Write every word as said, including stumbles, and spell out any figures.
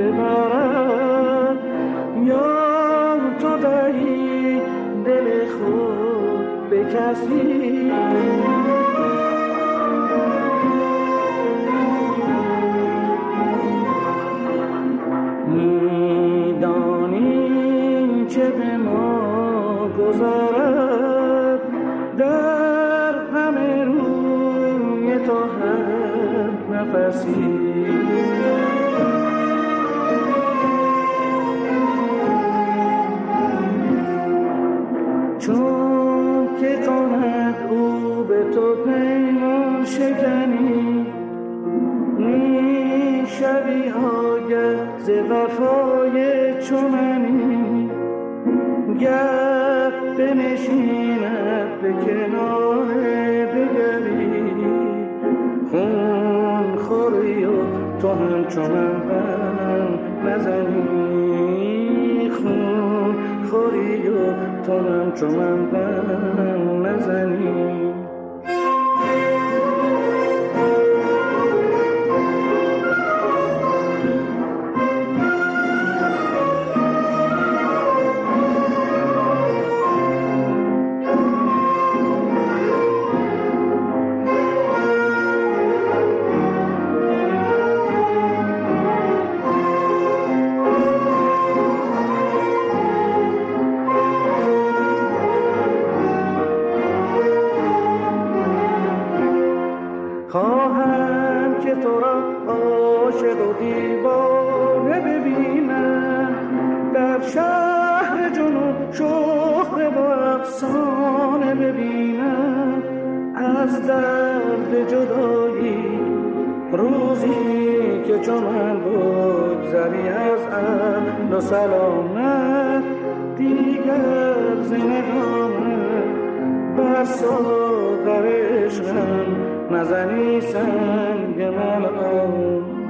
ببرد، یا تو دهی دل خود به کسی. میدانی چه به ما گذرد در همه روی تو هر نفسی. چون که کند او به تو پیمان شکنی، میشوی آگه ز وفای چنانی. گر بنشیند به کنار دگری، خون خوری و تو همچو من بند نزنی. خون خوری و تو همچو من بند نزنی. خواهم که تو را عاشق و دیوانه ببینم، در شهر جنون شهره و افسانه ببینم. از درد جدایی روزی که چون من بگذری از اهل و سلامت، دیگر زندگانم بر ساغر عشقم نزنی سنگ ملام.